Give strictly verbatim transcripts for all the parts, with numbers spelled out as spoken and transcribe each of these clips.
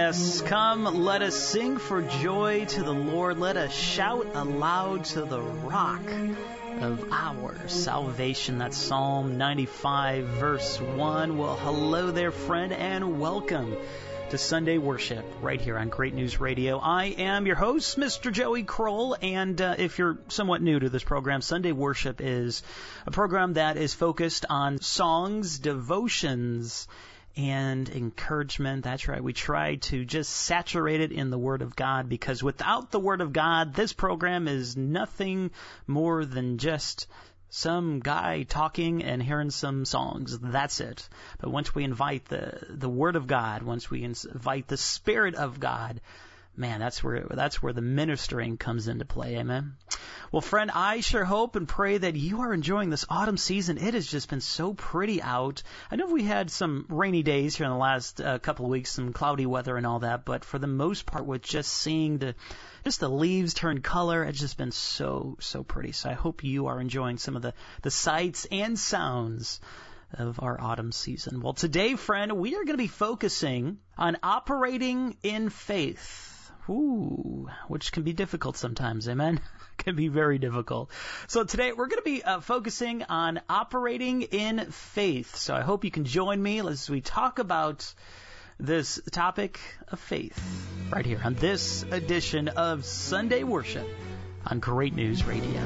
yes, come, let us sing for joy to the Lord. Let us shout aloud to the rock of our salvation. That's Psalm ninety-five, verse one. Well, hello there, friend, and welcome to Sunday Worship right here on Great News Radio. I am your host, Mister Joey Kroll, and uh, if you're somewhat new to this program, Sunday Worship is a program that is focused on songs, devotions, and encouragement. That's right. We try to just saturate it in the Word of God, because without the Word of God, this program is nothing more than just some guy talking and hearing some songs. That's it. But once we invite the the Word of God, once we invite the Spirit of God, man, that's where that's where the ministering comes into play. Amen. Well, friend, I sure hope and pray that you are enjoying this autumn season. It has just been so pretty out. I know we had some rainy days here in the last uh, couple of weeks, some cloudy weather and all that, but for the most part, with just seeing the just the leaves turn color, it's just been so, so pretty. So I hope you are enjoying some of the, the sights and sounds of our autumn season. Well, today, friend, we are going to be focusing on operating in faith. Ooh, which can be difficult sometimes, amen? Can be very difficult. So today we're going to be uh, focusing on operating in faith. So I hope you can join me as we talk about this topic of faith right here on this edition of Sunday Worship on Great News Radio.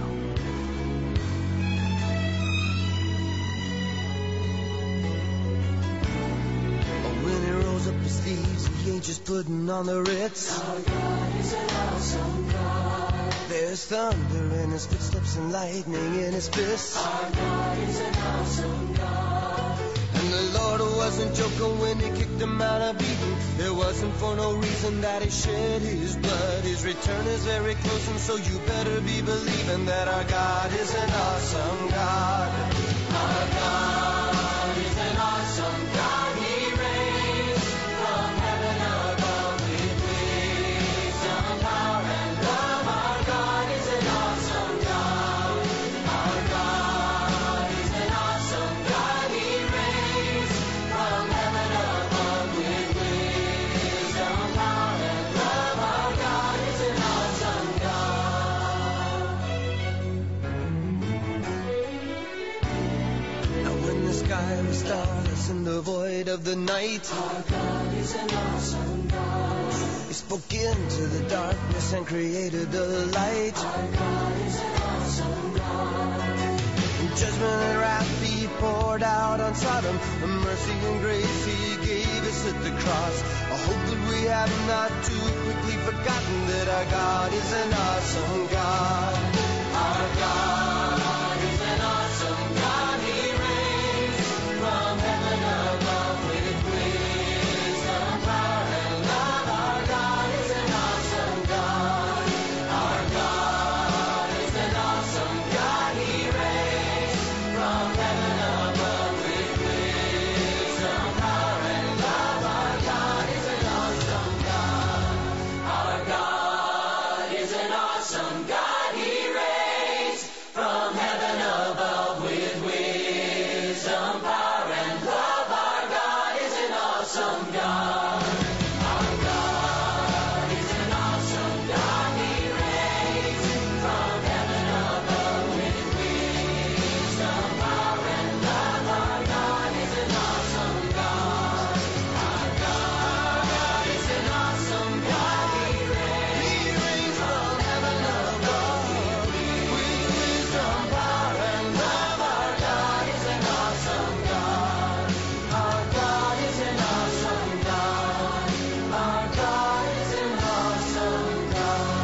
When he rolls up his sleeves, he ain't just putting on the Ritz. Our God is an awesome God. There's thunder in his footsteps and lightning in his fists. Our God is an awesome God. And the Lord wasn't joking when he kicked him out of Eden. It wasn't for no reason that he shed his blood. His return is very close, and so you better be believing that our God is an awesome God. Our God is an awesome God. He reigns from heaven above with wisdom, power, and love. Our God is an awesome God. Our God is an awesome God. He reigns from heaven above with wisdom, power, and love. Our God is an awesome God. Now when the sky was starless in the void of the night, our God is an awesome God. He spoke into the darkness and created the light. Our God is an awesome God. In judgment and wrath he poured out on Sodom. The mercy and grace he gave us at the cross. I hope that we have not too quickly forgotten that our God is an awesome God. Our God is an awesome God. He reigns from heaven above with wisdom, power, and love. Our God is an awesome God. Our God is an awesome God. He reigns from heaven above with wisdom, power, and love. Our God is an awesome God. Our God is an awesome God. He reigns from heaven above with wisdom, power, and love. Our God is an awesome God. Our God is an awesome God. He reigns from heaven above with wisdom, power, and love. Our God is an awesome God. Our God is an awesome God. He reigns from heaven above with wisdom, power, and love. Our God is an awesome God. Our God is an awesome God. Our God is an awesome God.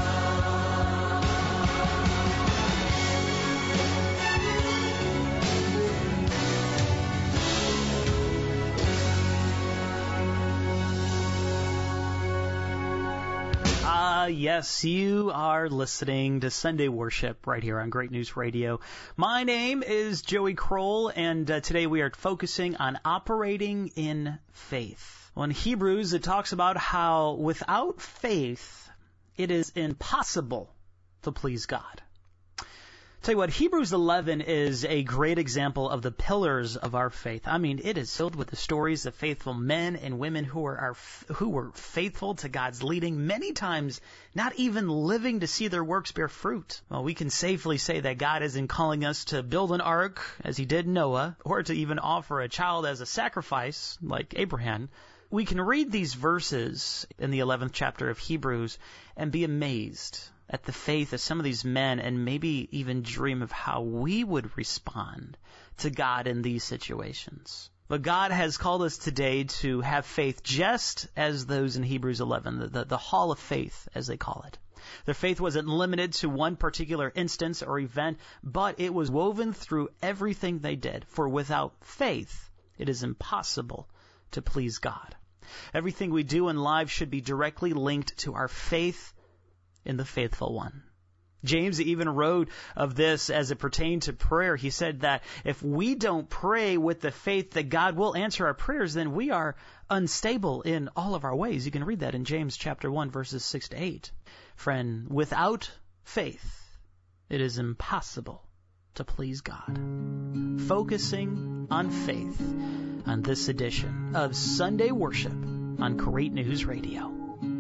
Ah, yes, you are listening to Sunday Worship right here on Great News Radio. My name is Joey Kroll, and uh, today we are focusing on operating in faith. Well, in Hebrews, it talks about how without faith, it is impossible to please God. Tell you what, Hebrews eleven is a great example of the pillars of our faith. I mean, it is filled with the stories of faithful men and women who are our, who were faithful to God's leading, many times not even living to see their works bear fruit. Well, we can safely say that God isn't calling us to build an ark, as he did Noah, or to even offer a child as a sacrifice, like Abraham. We can read these verses in the eleventh chapter of Hebrews and be amazed at the faith of some of these men, and maybe even dream of how we would respond to God in these situations. But God has called us today to have faith just as those in Hebrews eleven, the, the, the hall of faith, as they call it. Their faith wasn't limited to one particular instance or event, but it was woven through everything they did. For without faith, it is impossible to please God. Everything we do in life should be directly linked to our faith in the faithful one. James even wrote of this as it pertained to prayer. He said that if we don't pray with the faith that God will answer our prayers, then we are unstable in all of our ways. You can read that in James chapter one, verses six to eight. Friend, without faith, it is impossible to please God. Focusing on faith on this edition of Sunday Worship on Great News Radio.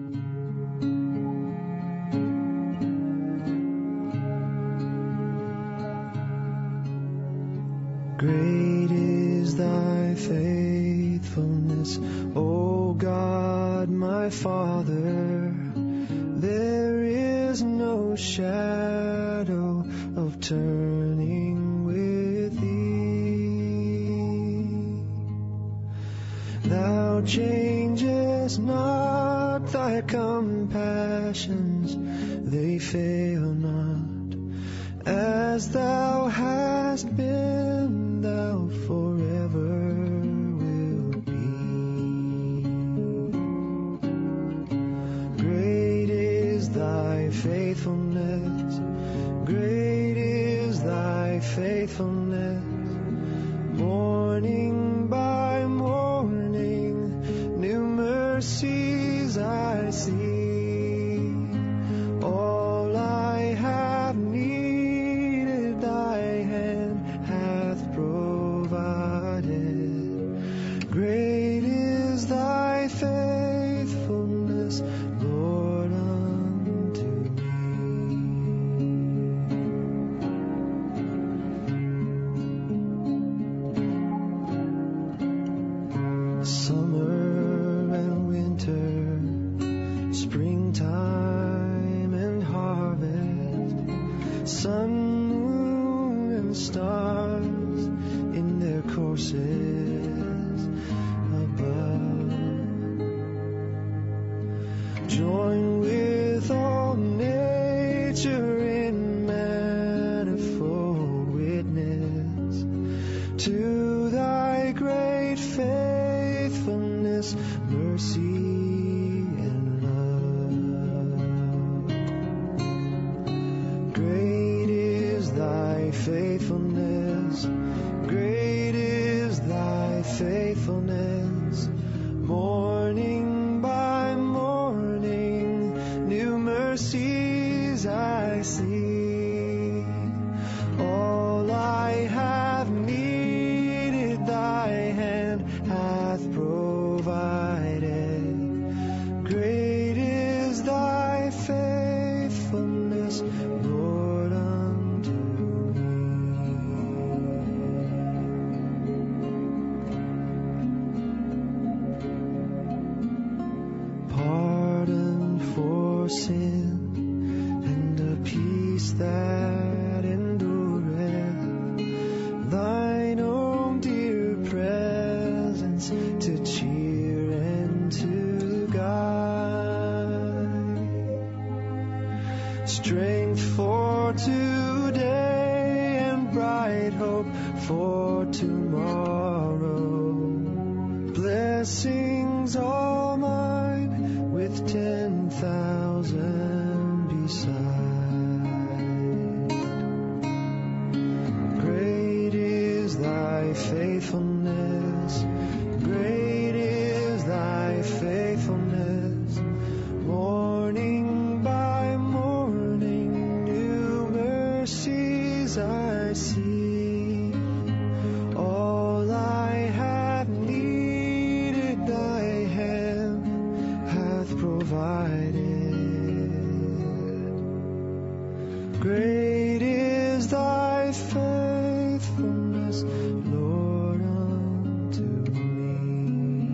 Great is thy faithfulness, O God, my Father. There is no shadow of turning with thee. Thou changest not, thy compassions, they fail not. As thou hast been, thou forever wilt be. Great is thy faithfulness, great is thy faithfulness. Morning by morning, new mercies I see. All I have needed, thy hand hath provided. Great is thy faithfulness, Lord, unto me. Summer and winter, springtime and harvest, sun, moon, and stars in their courses above. Join with all nature in manifold witness to thy great faithfulness, mercy, and love. Great is thy faithfulness, great is thy faithfulness. Morning by morning, new mercies I see. All I have needed, thy hand hath provided. Great is thy faithfulness, Lord, unto me. Pardon for sin and a peace that endureth, thine own dear presence to cheer and to guide. Strength for today and bright hope for tomorrow. Blessings all mine with ten thousand beside. Great is thy faithfulness, great is thy faithfulness. Morning by morning, new mercies I see. All I have needed, thy hand hath provided. Great is thy faithfulness, Lord, unto me.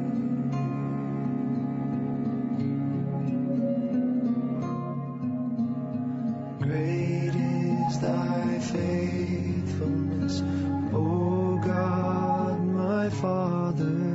Great is thy faithfulness, O God, my Father.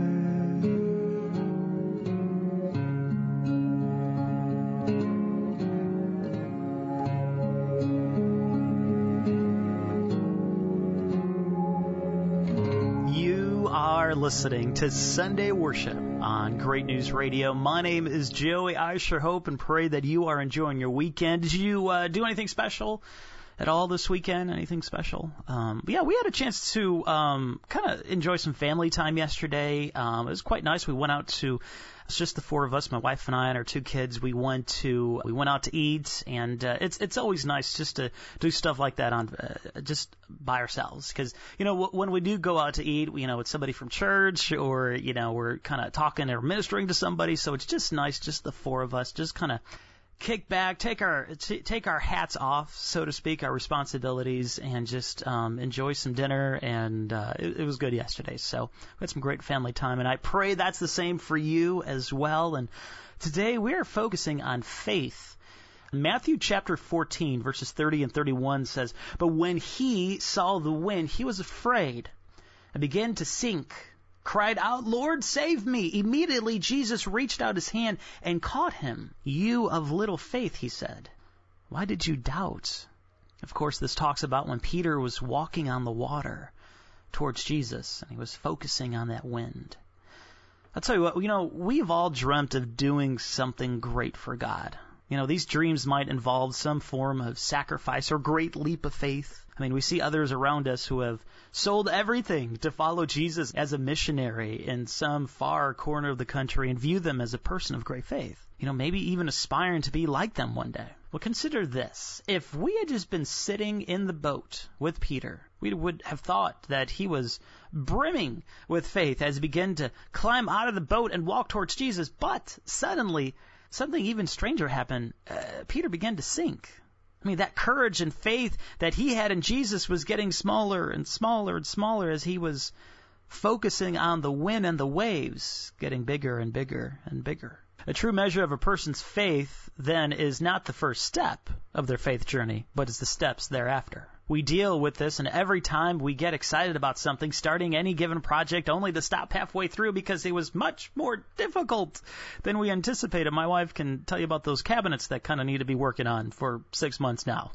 Listening to Sunday Worship on Great News Radio. My name is Joey. I sure hope and pray that you are enjoying your weekend. Did you uh, do anything special at all this weekend? Anything special? Um, yeah, we had a chance to um, kind of enjoy some family time yesterday. Um, it was quite nice. We went out to, it's just the four of us, my wife and I and our two kids. We went to, we went out to eat, and uh, it's it's always nice just to do stuff like that on uh, just by ourselves. Because you know w- when we do go out to eat, you know, with somebody from church, or you know, we're kind of talking or ministering to somebody, so it's just nice, just the four of us, just kind of kick back, take our t- take our hats off, so to speak, our responsibilities, and just um, enjoy some dinner. And uh, it, it was good yesterday. So we had some great family time, and I pray that's the same for you as well. And today we are focusing on faith. Matthew chapter fourteen, verses thirty and thirty-one says, "But when he saw the wind, he was afraid and began to sink. Cried out, 'Lord, save me!' Immediately Jesus reached out his hand and caught him. 'You of little faith,' he said, 'why did you doubt?'" Of course, this talks about when Peter was walking on the water towards Jesus, and he was focusing on that wind. I'll tell you what, you know, we've all dreamt of doing something great for God. You know, these dreams might involve some form of sacrifice or great leap of faith. I mean, we see others around us who have sold everything to follow Jesus as a missionary in some far corner of the country and view them as a person of great faith. You know, maybe even aspiring to be like them one day. Well, consider this. If we had just been sitting in the boat with Peter, we would have thought that he was brimming with faith as he began to climb out of the boat and walk towards Jesus. But suddenly, something even stranger happened. Uh, Peter began to sink. I mean, that courage and faith that he had in Jesus was getting smaller and smaller and smaller as he was focusing on the wind and the waves, getting bigger and bigger and bigger. A true measure of a person's faith, then, is not the first step of their faith journey, but is the steps thereafter. We deal with this, and every time we get excited about something, starting any given project, only to stop halfway through because it was much more difficult than we anticipated. My wife can tell you about those cabinets that kind of need to be working on for six months now.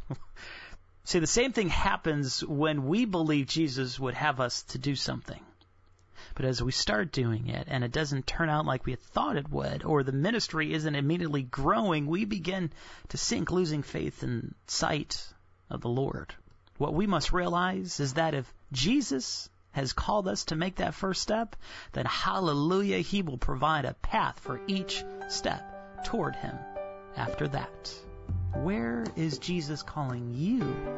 See, the same thing happens when we believe Jesus would have us to do something. But as we start doing it, and it doesn't turn out like we had thought it would, or the ministry isn't immediately growing, we begin to sink, losing faith in sight of the Lord. What we must realize is that if Jesus has called us to make that first step, then hallelujah, he will provide a path for each step toward him after that. Where is Jesus calling you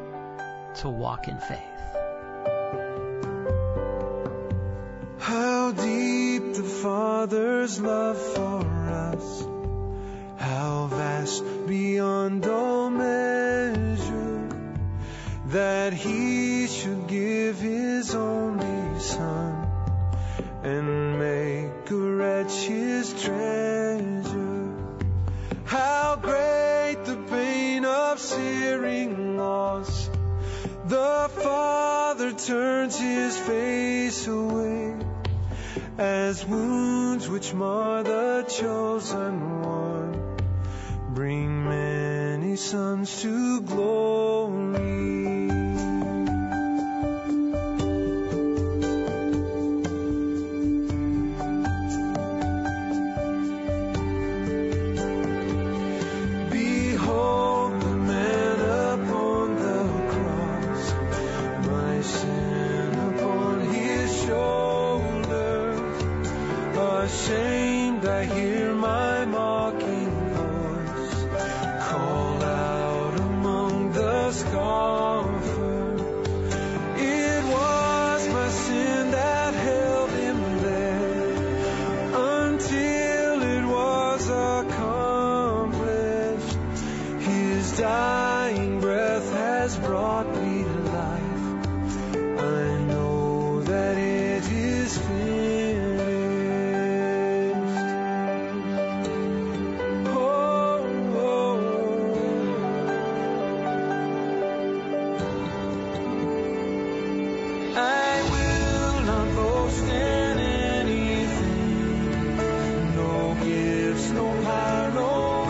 to walk in faith? How deep the Father's love for us, how vast beyond all measure, that he should give his only Son and make a wretch his treasure. How great the pain of searing loss, the Father turns his face away, as wounds which mar the chosen one bring many sons to glory. Behold the man upon the cross, my sin upon his shoulders. Ashamed, I hear my mocking voice call out among the dying breath has brought me to life. I know that it is finished. Oh, oh, I will not boast in anything, no gifts, no power, no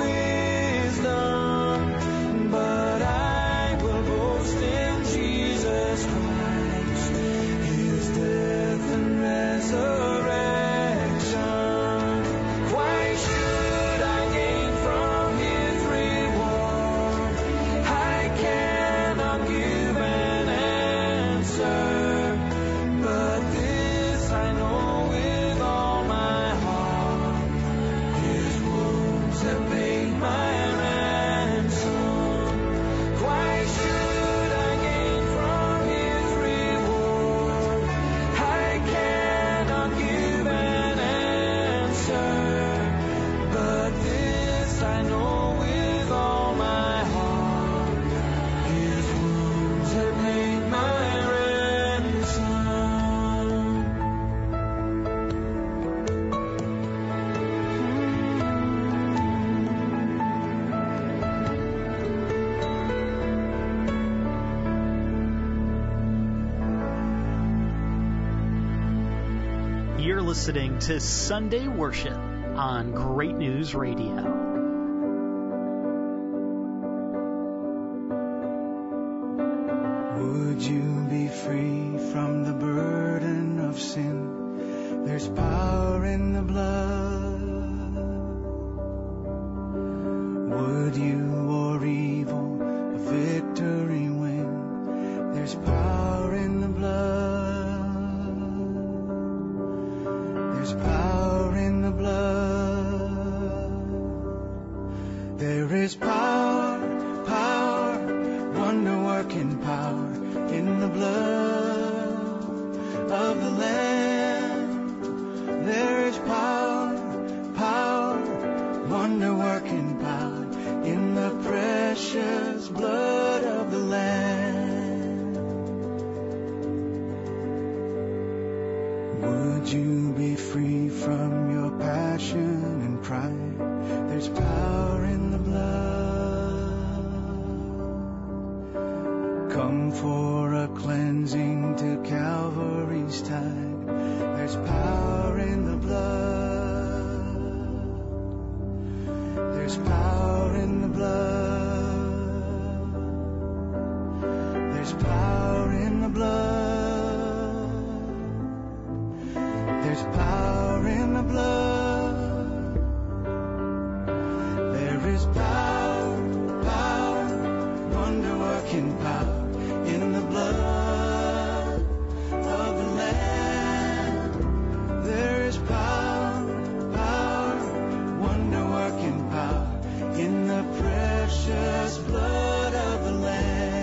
listening to Sunday Worship on Great News Radio. Would you be free from the burden of sin? There's power in the blood. Would you or evil a victory win? There's power in the blood. There's power in the blood. There is power, power, wonder-working power in the blood of the Lamb. There is power, power, wonder-working power in the precious blood of the Lamb. Would you be free from your passion and pride? There's power in the blood. Come for a cleansing to Calvary's tide. There's power in the blood. There's power in the blood. There's power in the blood. There's power in the blood. There is power, power, wonder-working power in the blood of the Lamb. There is power, power, wonder-working power in the precious blood of the Lamb.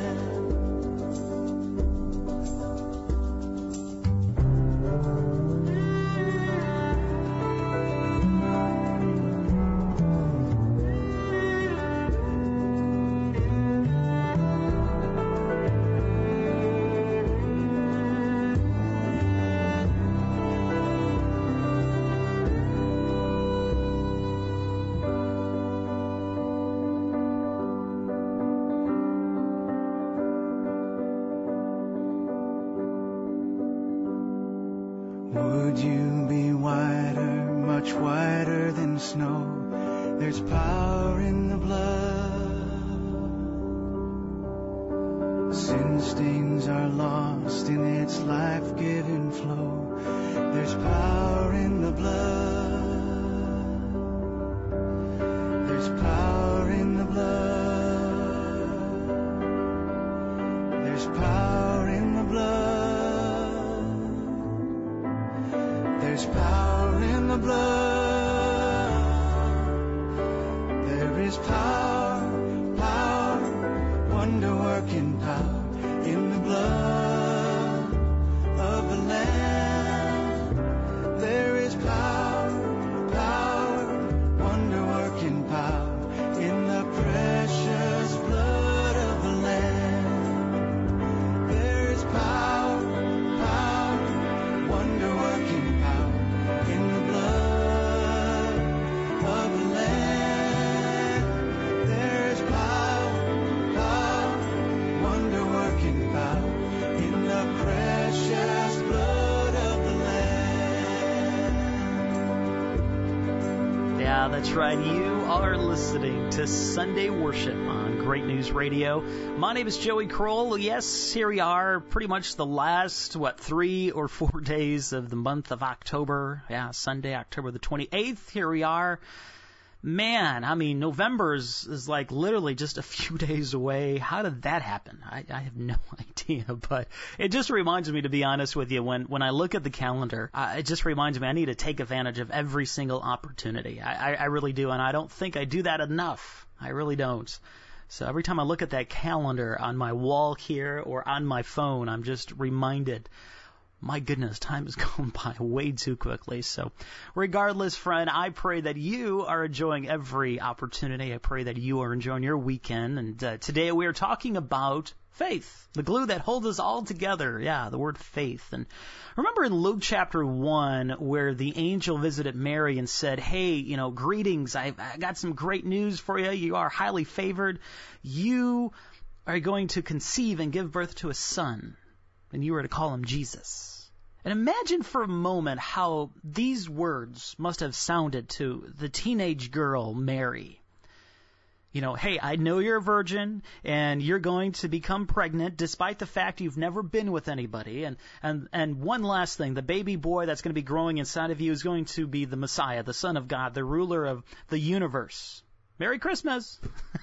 Would you be whiter, much whiter than snow? There's power in the blood. Sin stains are lost in its life-giving flow. There's power in the blood. There's power in the blood. There's power in the blood. There's power in the blood. There is power, power, wonder-working power in the blood of the Lamb. There is power, power, wonder-working power in the precious That's right. You are listening to Sunday Worship on Great News Radio. My name is Joey Kroll. Yes, here we are, pretty much the last, what, three or four days of the month of October. Yeah, Sunday, October the twenty-eighth. Here we are. Man, I mean, November is, is like literally just a few days away. How did that happen? I, I have no idea, but it just reminds me, to be honest with you, when, when I look at the calendar, uh, it just reminds me I need to take advantage of every single opportunity. I, I, I really do, and I don't think I do that enough. I really don't. So every time I look at that calendar on my wall here or on my phone, I'm just reminded, my goodness, time has gone by way too quickly. So regardless, friend, I pray that you are enjoying every opportunity. I pray that you are enjoying your weekend. And uh, today we are talking about faith, the glue that holds us all together. Yeah, the word faith. And remember in Luke chapter one where the angel visited Mary and said, hey, you know, greetings. I've I got some great news for you. You are highly favored. You are going to conceive and give birth to a son, and you are to call him Jesus. And imagine for a moment how these words must have sounded to the teenage girl, Mary. You know, hey, I know you're a virgin, and you're going to become pregnant despite the fact you've never been with anybody. And, and, and one last thing, the baby boy that's going to be growing inside of you is going to be the Messiah, the Son of God, the ruler of the universe. Merry Christmas!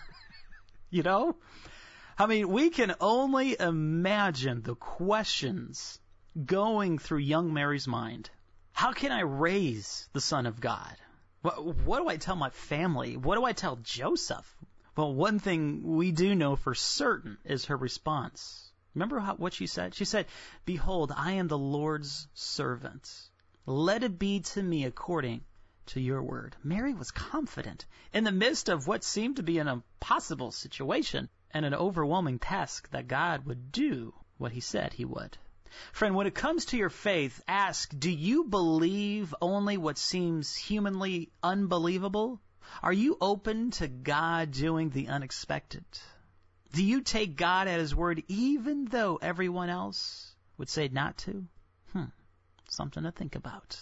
You know? I mean, we can only imagine the questions going through young Mary's mind. How can I raise the Son of God? What, what do I tell my family? What do I tell Joseph? Well, one thing we do know for certain is her response. Remember how, what she said? She said, behold, I am the Lord's servant. Let it be to me according to your word. Mary was confident in the midst of what seemed to be an impossible situation and an overwhelming task that God would do what he said he would. Friend, when it comes to your faith, ask, do you believe only what seems humanly unbelievable? Are you open to God doing the unexpected? Do you take God at his word even though everyone else would say not to? Hmm, something to think about.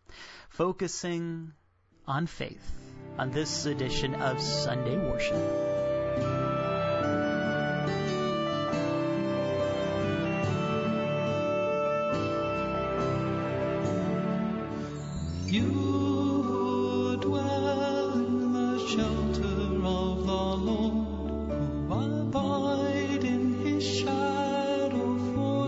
Focusing on faith on this edition of Sunday Worship. You who dwell in the shelter of the Lord, who abide in his shadow for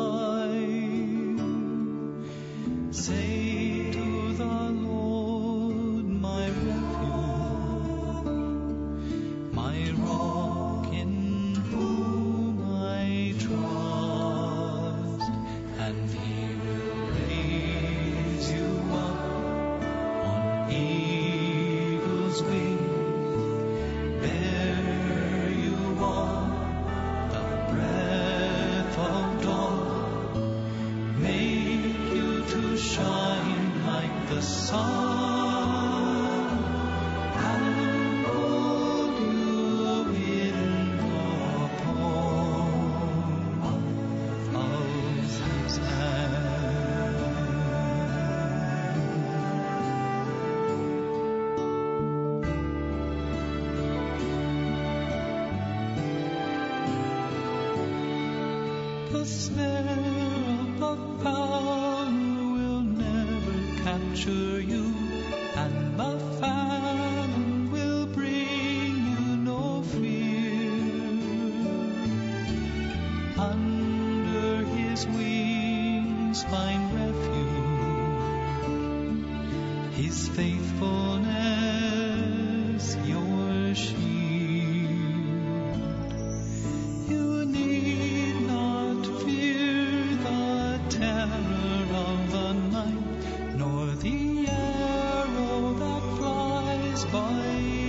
life, say to the Lord, my refuge, my rock in whom I trust, and he will raise you up eagle's wing, bear you on the breath of dawn, make you to shine like the sun, and hold you in the palm of his hand. The snare of the fowler will never capture you, and the famine will bring you no fear. Under his wings find refuge, his faithfulness your shield. You need not fear the terror of the night, nor the arrow that flies by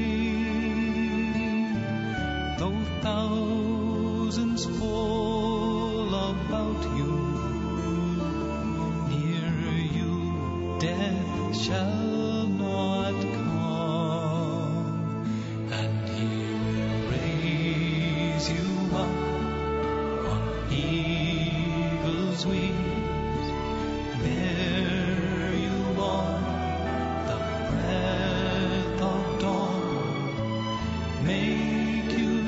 day. Though thousands fall about you, near you death shall not come, and he will raise you up on eagle's wings, bear you on the breath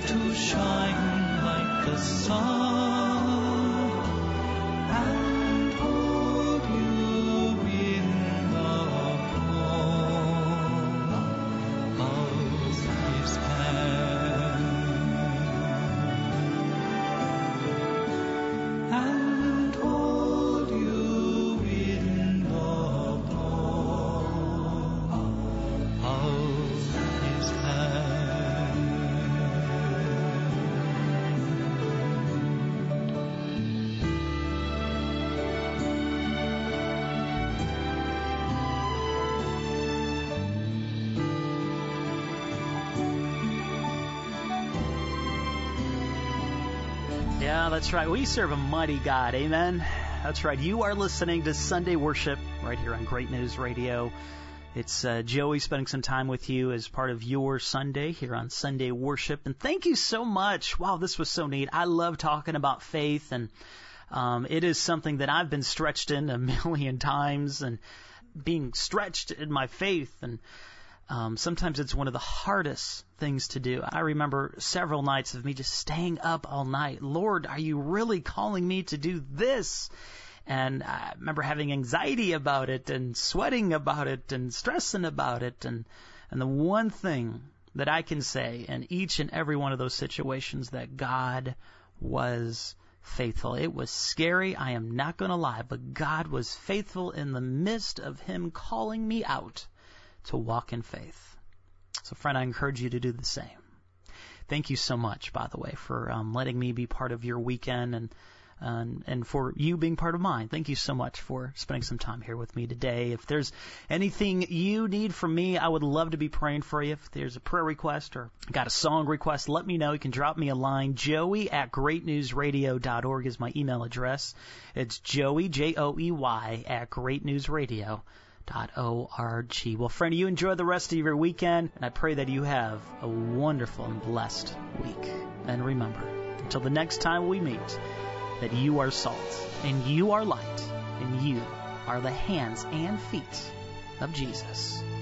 to shine like the sun and hold you in the palm of His hand, and hold you in the palm of His hand. Yeah, that's right. We serve a mighty God. Amen. That's right. You are listening to Sunday Worship right here on Great News Radio. It's uh, Joey spending some time with you as part of your Sunday here on Sunday Worship. And thank you so much. Wow, this was so neat. I love talking about faith, and um, it is something that I've been stretched in a million times, and being stretched in my faith. And Um, sometimes it's one of the hardest things to do. I remember several nights of me just staying up all night. Lord, are you really calling me to do this? And I remember having anxiety about it and sweating about it and stressing about it. And, and the one thing that I can say in each and every one of those situations, that God was faithful. It was scary, I am not going to lie, but God was faithful in the midst of Him calling me out to walk in faith. So, friend, I encourage you to do the same. Thank you so much, by the way, for um, letting me be part of your weekend, and um, and for you being part of mine. Thank you so much for spending some time here with me today. If there's anything you need from me, I would love to be praying for you. If there's a prayer request or got a song request, let me know. You can drop me a line. Joey at great news radio dot org is my email address. It's Joey, J O E Y, at great news radio dot org. Well, friend, you enjoy the rest of your weekend, and I pray that you have a wonderful and blessed week. And remember, until the next time we meet, that you are salt, and you are light, and you are the hands and feet of Jesus.